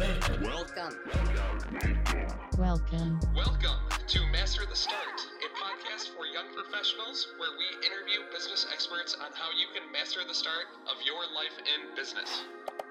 Welcome. Welcome to Master the Start, a podcast for young professionals where we interview business experts on how you can master the start of your life in business.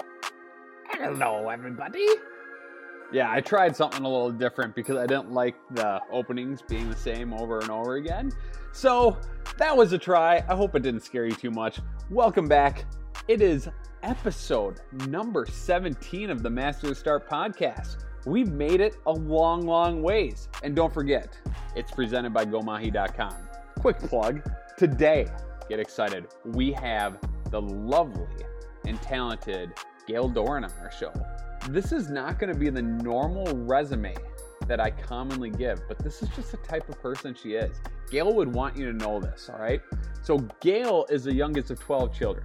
Hello, everybody. Yeah, I tried something a little different because I didn't like the openings being the same over and over again. So that was a try. I hope it didn't scare you too much. Welcome back. It is episode number 17 of the Master the Start podcast. We've made it a long, long ways. And don't forget, it's presented by GoMahi.com. Quick plug. Today, get excited. We have the lovely and talented Gail Doran on our show. This is not going to be the normal resume that I commonly give, but this is just the type of person she is. Gail would want you to know this, all right? So Gail is the youngest of 12 children,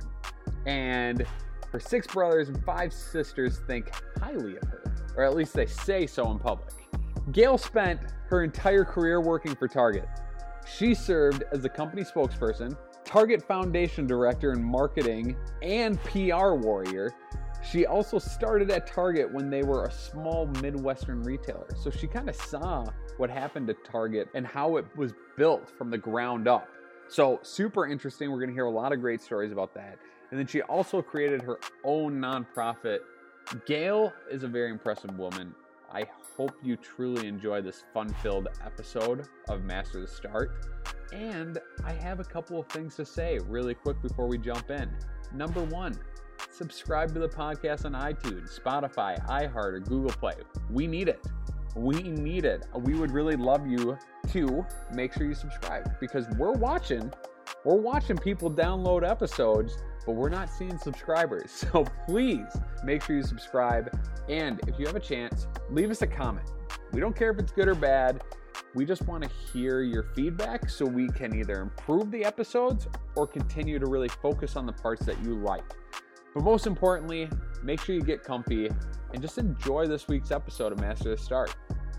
and her 6 brothers and 5 sisters think highly of her, or at least they say so in public. Gail spent her entire career working for Target. She served as the company spokesperson, Target Foundation Director in Marketing, and PR warrior. She also started at Target when they were a small Midwestern retailer. So she kind of saw what happened to Target and how it was built from the ground up. So super interesting. We're going to hear a lot of great stories about that. And then she also created her own nonprofit. Gail is a very impressive woman. I hope you truly enjoy this fun-filled episode of Master the Start. And I have a couple of things to say really quick before we jump in. Number 1, subscribe to the podcast on iTunes, Spotify, iHeart, or Google Play. We need it. We need it. We would really love you to make sure you subscribe because we're watching people download episodes, but we're not seeing subscribers. So please make sure you subscribe. And if you have a chance, leave us a comment. We don't care if it's good or bad. We just want to hear your feedback so we can either improve the episodes or continue to really focus on the parts that you like. But most importantly, make sure you get comfy and just enjoy this week's episode of Master the Start.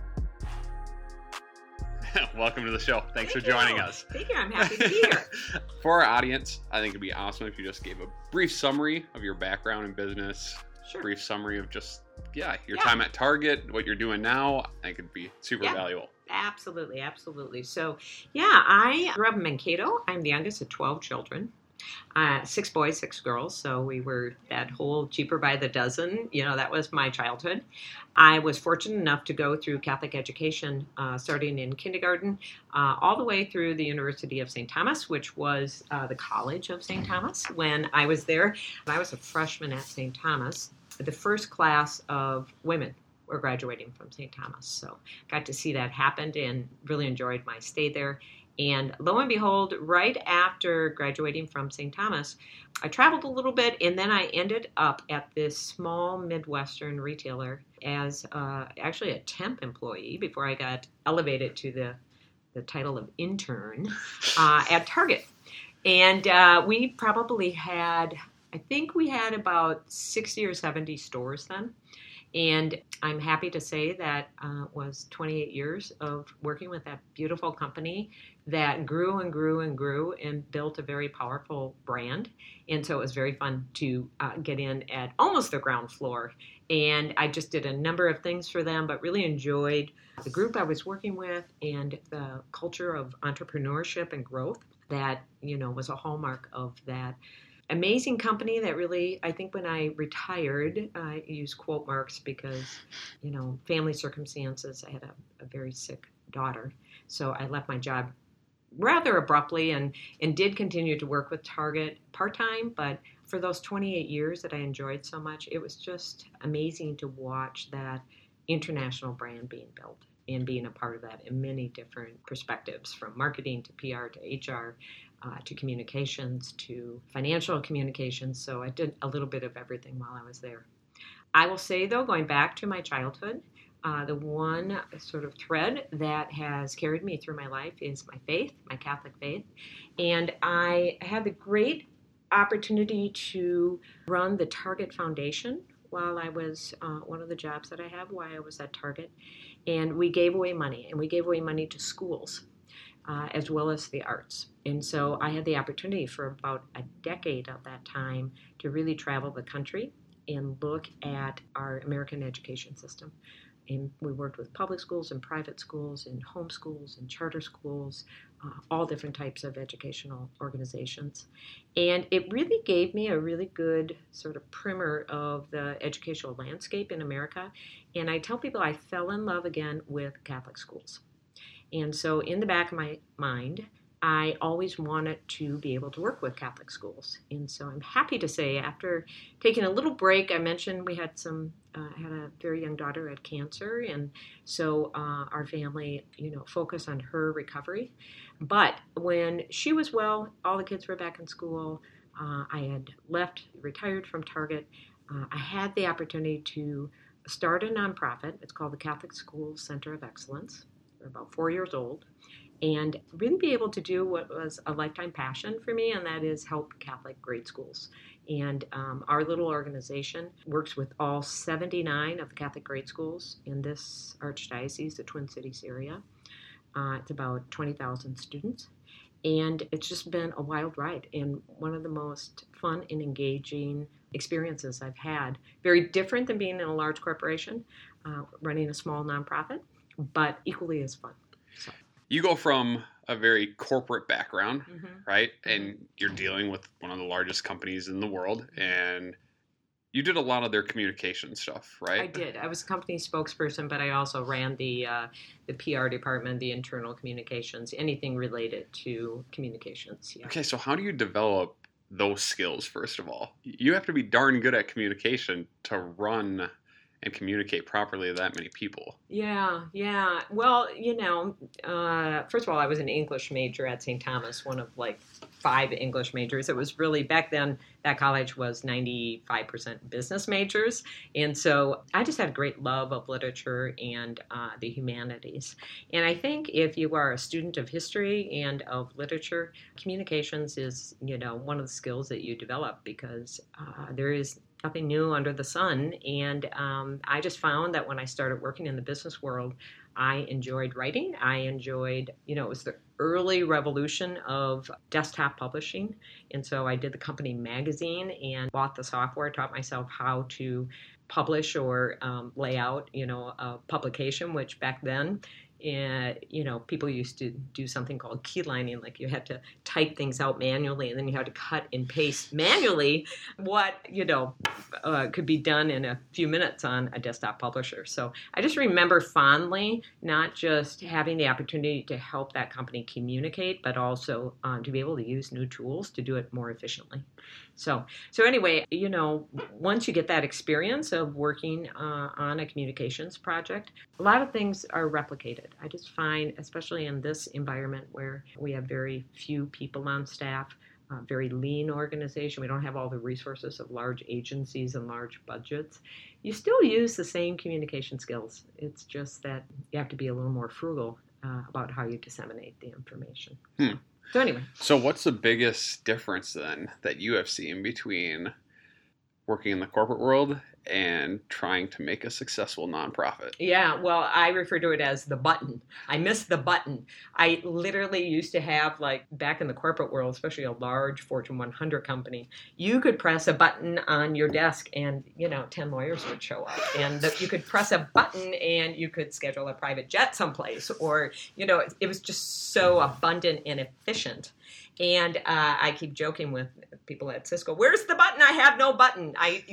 Welcome to the show. Thanks for joining us. Thank you. I'm happy to be here. For our audience, I think it'd be awesome if you just gave a brief summary of your background in business. Sure. Brief summary of just, your time at Target, what you're doing now. I think it'd be super valuable. Absolutely. So, I grew up in Mankato. I'm the youngest of 12 children. 6 boys, 6 girls. So we were that whole cheaper by the dozen. That was my childhood. I was fortunate enough to go through Catholic education, starting in kindergarten, all the way through the University of St. Thomas, which was the College of St. Thomas when I was there. I was a freshman at St. Thomas. The first class of women were graduating from St. Thomas. So got to see that happen and really enjoyed my stay there. And lo and behold, right after graduating from St. Thomas, I traveled a little bit, and then I ended up at this small Midwestern retailer as actually a temp employee before I got elevated to the title of intern at Target. And we probably had, I think we had about 60 or 70 stores then. And I'm happy to say that was 28 years of working with that beautiful company that grew and grew and grew and built a very powerful brand. And so it was very fun to get in at almost the ground floor. And I just did a number of things for them, but really enjoyed the group I was working with and the culture of entrepreneurship and growth that, was a hallmark of that amazing company that really, I think when I retired, I use quote marks because, family circumstances, I had a very sick daughter. So I left my job rather abruptly and did continue to work with Target part-time. But for those 28 years that I enjoyed so much, it was just amazing to watch that international brand being built and being a part of that in many different perspectives, from marketing to PR to HR, to communications, to financial communications. So I did a little bit of everything while I was there. I will say, though, going back to my childhood, the one sort of thread that has carried me through my life is my faith, my Catholic faith. And I had the great opportunity to run the Target Foundation while I was, one of the jobs that I have while I was at Target. And we gave away money, and we gave away money to schools. As well as the arts. And so I had the opportunity for about a decade of that time to really travel the country and look at our American education system. And we worked with public schools and private schools and home schools and charter schools, all different types of educational organizations. And it really gave me a really good sort of primer of the educational landscape in America. And I tell people I fell in love again with Catholic schools. And so in the back of my mind, I always wanted to be able to work with Catholic schools. And so I'm happy to say, after taking a little break, I mentioned we had had a very young daughter had cancer. And so our family, focused on her recovery. But when she was well, all the kids were back in school. I had retired from Target. I had the opportunity to start a nonprofit. It's called the Catholic Schools Center of Excellence. We're about 4 years old. And really be able to do what was a lifetime passion for me, and that is help Catholic grade schools. And our little organization works with all 79 of the Catholic grade schools in this archdiocese, the Twin Cities area. It's about 20,000 students. And it's just been a wild ride and one of the most fun and engaging experiences I've had. Very different than being in a large corporation, running a small nonprofit, but equally as fun. So. You go from a very corporate background, right? And you're dealing with one of the largest companies in the world, and you did a lot of their communication stuff, right? I did. I was a company spokesperson, but I also ran the PR department, the internal communications, anything related to communications. Yeah. Okay, so how do you develop those skills, first of all? You have to be darn good at communication to run and communicate properly to that many people. Yeah. Well, first of all, I was an English major at St. Thomas, one of like 5 English majors. It was really, back then, that college was 95% business majors. And so I just had a great love of literature and the humanities. And I think if you are a student of history and of literature, communications is, one of the skills that you develop, because there is nothing new under the sun. And I just found that when I started working in the business world, I enjoyed writing. I enjoyed, it was the early revolution of desktop publishing. And so I did the company magazine and bought the software, taught myself how to publish or lay out, a publication, which back then, people used to do something called keylining, like you had to type things out manually and then you had to cut and paste manually what, could be done in a few minutes on a desktop publisher. So I just remember fondly not just having the opportunity to help that company communicate, but also to be able to use new tools to do it more efficiently. So anyway, once you get that experience of working on a communications project, a lot of things are replicated. I just find, especially in this environment where we have very few people on staff, very lean organization, we don't have all the resources of large agencies and large budgets, you still use the same communication skills. It's just that you have to be a little more frugal about how you disseminate the information. So anyway. So what's the biggest difference then that you have seen between working in the corporate world and trying to make a successful nonprofit? Yeah, well, I refer to it as the button. I miss the button. I literally used to have, like, back in the corporate world, especially a large Fortune 100 company, you could press a button on your desk and, 10 lawyers would show up. And you could press a button and you could schedule a private jet someplace. Or, it was just so abundant and efficient. And I keep joking with people at Cisco, where's the button? I have no button.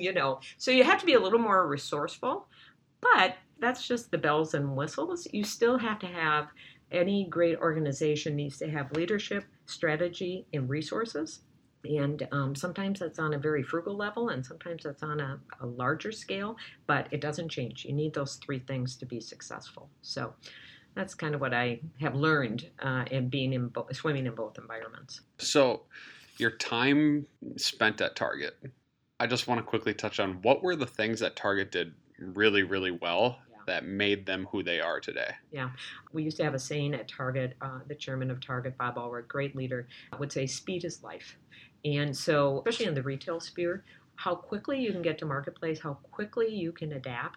So you have to be a little more resourceful, but that's just the bells and whistles. You still have to have, any great organization needs to have leadership, strategy, and resources. And sometimes that's on a very frugal level, and sometimes that's on a larger scale, but it doesn't change. You need those 3 things to be successful. So that's kind of what I have learned in being swimming in both environments. So your time spent at Target, I just want to quickly touch on what were the things that Target did really, really well that made them who they are today? Yeah. We used to have a saying at Target, the chairman of Target, Bob Allred, great leader, would say, speed is life. And so, especially in the retail sphere, how quickly you can get to marketplace, how quickly you can adapt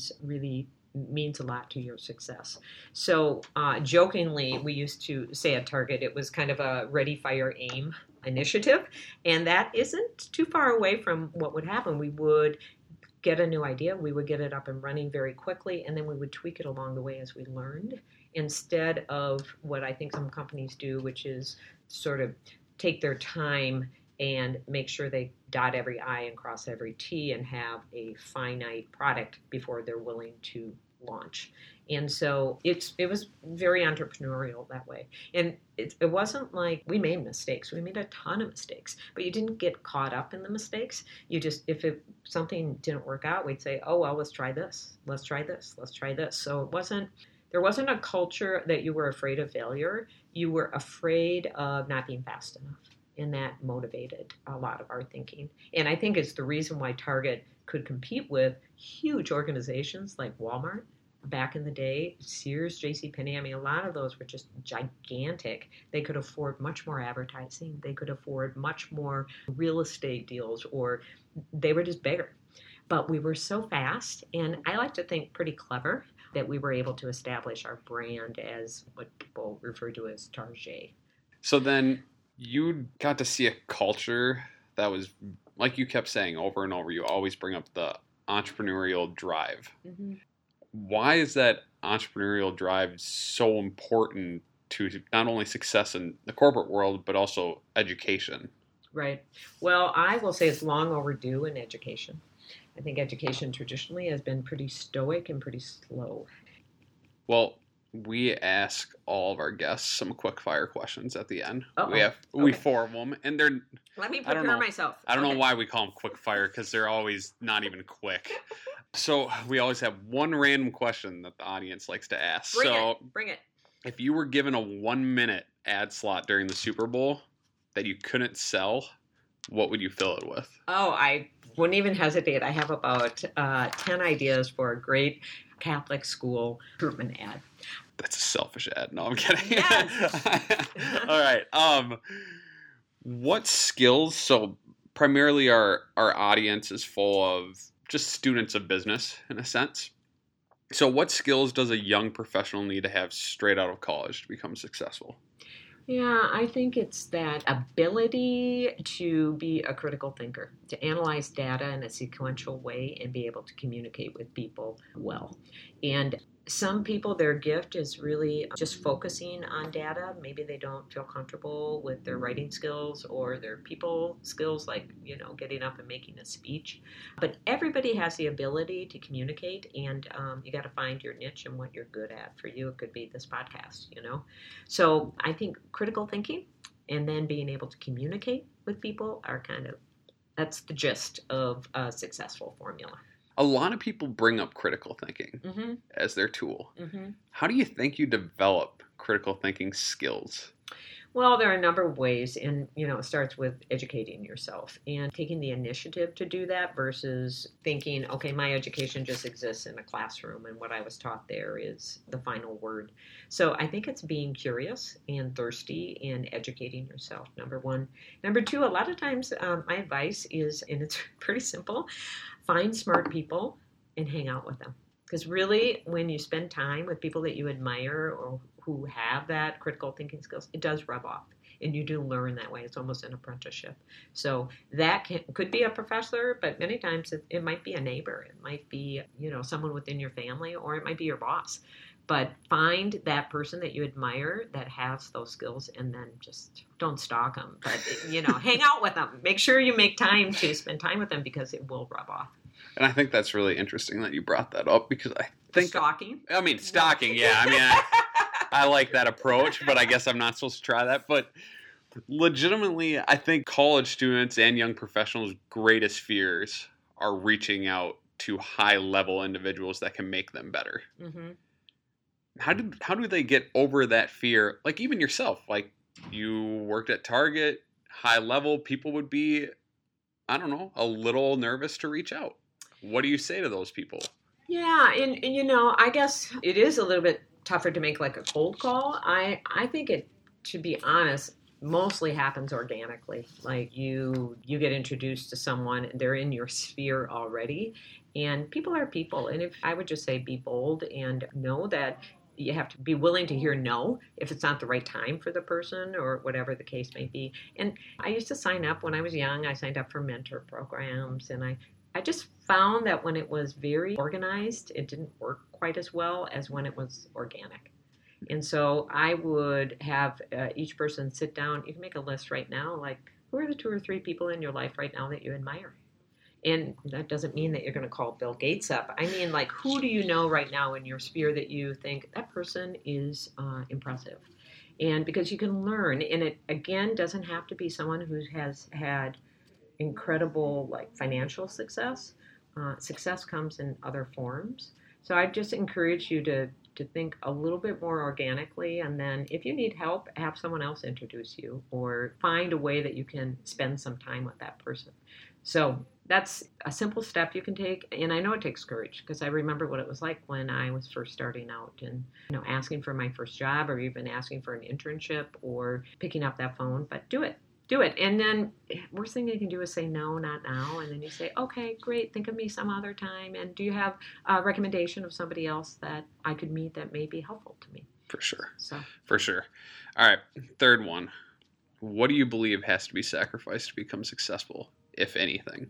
means a lot to your success. So jokingly, we used to say at Target, it was kind of a ready, fire, aim initiative. And that isn't too far away from what would happen. We would get a new idea, we would get it up and running very quickly, and then we would tweak it along the way as we learned, instead of what I think some companies do, which is sort of take their time and make sure they dot every I and cross every T and have a finite product before they're willing to launch. And so it was very entrepreneurial that way. And it wasn't like we made mistakes. We made a ton of mistakes, but you didn't get caught up in the mistakes. You just, if something didn't work out, we'd say, oh, well, let's try this. Let's try this. Let's try this. So there wasn't a culture that you were afraid of failure. You were afraid of not being fast enough. And that motivated a lot of our thinking. And I think it's the reason why Target could compete with huge organizations like Walmart back in the day, Sears, JCPenney. I mean, a lot of those were just gigantic. They could afford much more advertising. They could afford much more real estate deals, or they were just bigger. But we were so fast, and I like to think pretty clever, that we were able to establish our brand as what people refer to as Target. So then you got to see a culture that was, like you kept saying over and over, you always bring up the entrepreneurial drive. Mm-hmm. Why is that entrepreneurial drive so important to not only success in the corporate world, but also education? Right. Well, I will say it's long overdue in education. I think education traditionally has been pretty stoic and pretty slow. Well, we ask all of our guests some quick fire questions at the end. Uh-oh. We form them, and they're. Let me prepare myself. I don't know why we call them quick fire, because they're always not even quick. So we always have one random question that the audience likes to ask. Bring it. If you were given a 1-minute ad slot during the Super Bowl that you couldn't sell, what would you fill it with? Oh, I wouldn't even hesitate. I have about 10 ideas for a great Catholic school recruitment ad. That's a selfish ad. No, I'm kidding. Yes. All right. What skills? So primarily our audience is full of just students of business in a sense. So what skills does a young professional need to have straight out of college to become successful? Yeah, I think it's that ability to be a critical thinker, to analyze data in a sequential way and be able to communicate with people well. And some people, their gift is really just focusing on data. Maybe they don't feel comfortable with their writing skills or their people skills, like, getting up and making a speech. But everybody has the ability to communicate, and you got to find your niche and what you're good at. For you, it could be this podcast, So I think critical thinking and then being able to communicate with people are that's the gist of a successful formula. A lot of people bring up critical thinking mm-hmm. as their tool. Mm-hmm. How do you think you develop critical thinking skills? Well, there are a number of ways, and it starts with educating yourself and taking the initiative to do that versus thinking, okay, my education just exists in a classroom and what I was taught there is the final word. So I think it's being curious and thirsty and educating yourself, number one. Number two, a lot of times my advice is, and it's pretty simple, find smart people and hang out with them. Because really, when you spend time with people that you admire or who have that critical thinking skills, it does rub off. And you do learn that way. It's almost an apprenticeship. So that could be a professor, but many times it might be a neighbor. It might be, someone within your family, or it might be your boss. But find that person that you admire that has those skills, and then just don't stalk them. But, hang out with them. Make sure you make time to spend time with them, because it will rub off. And I think that's really interesting that you brought that up, because I think... Stalking? Stalking, yeah. I mean, I like that approach, but I guess I'm not supposed to try that. But legitimately, I think college students and young professionals' greatest fears are reaching out to high-level individuals that can make them better. Mm-hmm. How do they get over that fear? Like, even yourself, like, you worked at Target, high level, people would be, I don't know, a little nervous to reach out. What do you say to those people? Yeah, and I guess it is a little bit tougher to make like a cold call. I think it, to be honest, mostly happens organically. Like you get introduced to someone, they're in your sphere already, and people are people. And if I would just say, be bold and know that you have to be willing to hear no if it's not the right time for the person or whatever the case may be. And I used to sign up when I was young. I signed up for mentor programs, and I I just found that when it was very organized, it didn't work quite as well as when it was organic. And so I would have each person sit down. You can make a list right now, like, who are the 2 or 3 people in your life right now that you admire? And that doesn't mean that you're going to call Bill Gates up. I mean, like, who do you know right now in your sphere that you think that person is impressive? And because you can learn, and it, again, doesn't have to be someone who has had incredible, like, financial success. Success comes in other forms. So I just encourage you to think a little bit more organically, and then if you need help, have someone else introduce you, or find a way that you can spend some time with that person. So that's a simple step you can take, and I know it takes courage, because I remember what it was like when I was first starting out and asking for my first job, or even asking for an internship, or picking up that phone. But do it. And then worst thing you can do is say no, not now. And then you say, okay, great, think of me some other time. And do you have a recommendation of somebody else that I could meet that may be helpful to me? For sure. So. For sure. All right. Third one. What do you believe has to be sacrificed to become successful, if anything?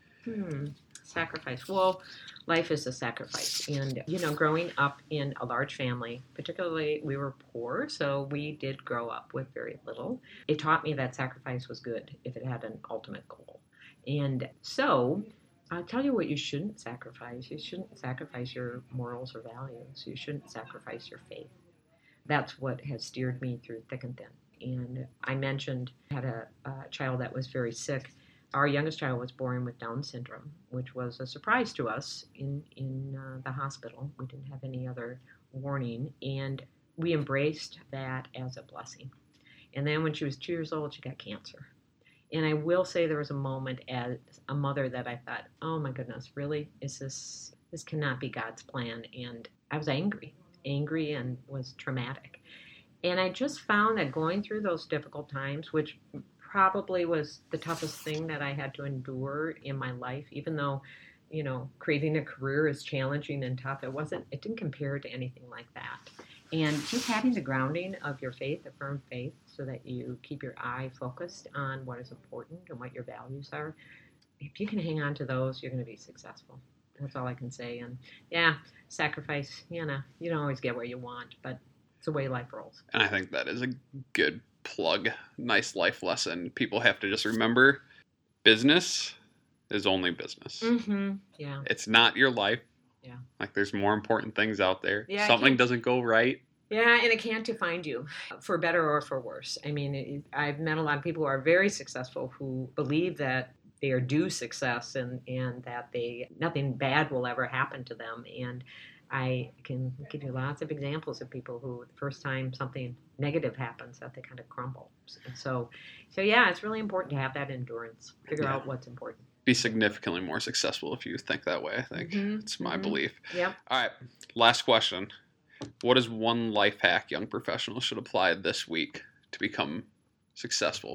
Sacrifice. Well, life is a sacrifice. And, growing up in a large family, particularly we were poor, so we did grow up with very little. It taught me that sacrifice was good if it had an ultimate goal. And so I'll tell you what you shouldn't sacrifice. You shouldn't sacrifice your morals or values. You shouldn't sacrifice your faith. That's what has steered me through thick and thin. And I mentioned I had a child that was very sick. Our youngest child was born with Down syndrome, which was a surprise to us in the hospital. We didn't have any other warning, and we embraced that as a blessing. And then when she was 2 years old, she got cancer. And I will say there was a moment as a mother that I thought, oh my goodness, really? This cannot be God's plan. And I was angry and was traumatic. And I just found that going through those difficult times, which probably was the toughest thing that I had to endure in my life, even though, creating a career is challenging and tough. It didn't compare to anything like that. And just having the grounding of your faith, a firm faith, so that you keep your eye focused on what is important and what your values are. If you can hang on to those, you're going to be successful. That's all I can say. And yeah, sacrifice, you don't always get what you want, but it's the way life rolls. And I think that is a good plug. Nice life lesson. People have to just remember, business is only business. Mm-hmm. Yeah. It's not your life. Yeah. Like, there's more important things out there. Yeah, Something doesn't go right. Yeah, and it can't define you, for better or for worse. I mean, I've met a lot of people who are very successful who believe that they are due success and that nothing bad will ever happen to them. And I can give you lots of examples of people who, the first time something negative happens, that they kind of crumble. And so yeah, it's really important to have that endurance. Figure out what's important. Be significantly more successful if you think that way, I think. Mm-hmm. It's my belief. Yep. All right, last question. What is one life hack young professionals should apply this week to become successful?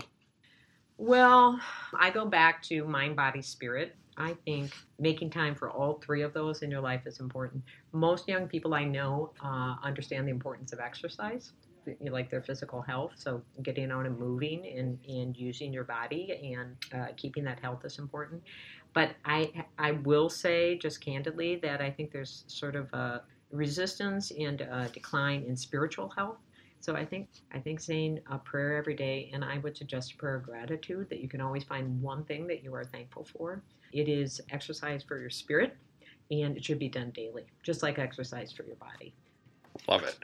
Well, I go back to mind, body, spirit. I think making time for all 3 of those in your life is important. Most young people I know understand the importance of exercise, like their physical health. So getting out and moving and using your body and keeping that health is important. But I will say just candidly that I think there's sort of a resistance and a decline in spiritual health. So I think saying a prayer every day, and I would suggest a prayer of gratitude, that you can always find one thing that you are thankful for. It is exercise for your spirit, and it should be done daily, just like exercise for your body. Love it.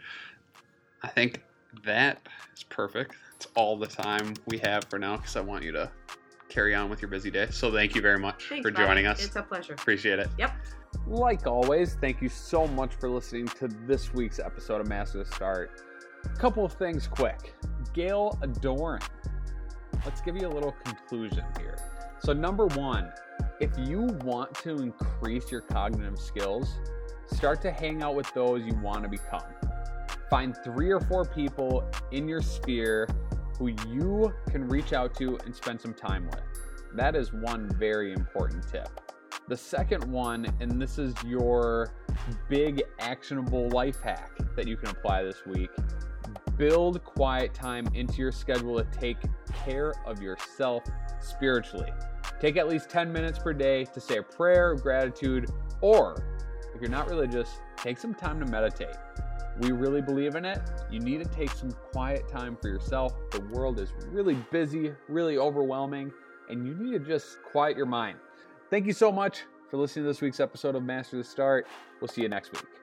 I think that is perfect. It's all the time we have for now, because I want you to carry on with your busy day. So thank you very much for joining us. It's a pleasure. Appreciate it. Yep. Like always, thank you so much for listening to this week's episode of Master the Start. A couple of things quick. Gail Adoran. Let's give you a little conclusion here. So number 1, if you want to increase your cognitive skills, start to hang out with those you want to become. Find 3 or 4 people in your sphere who you can reach out to and spend some time with. That is one very important tip. The second one, and this is your big actionable life hack that you can apply this week, build quiet time into your schedule to take care of yourself spiritually. Take at least 10 minutes per day to say a prayer of gratitude, or if you're not religious, take some time to meditate. We really believe in it. You need to take some quiet time for yourself. The world is really busy, really overwhelming, and you need to just quiet your mind. Thank you so much for listening to this week's episode of Master the Start. We'll see you next week.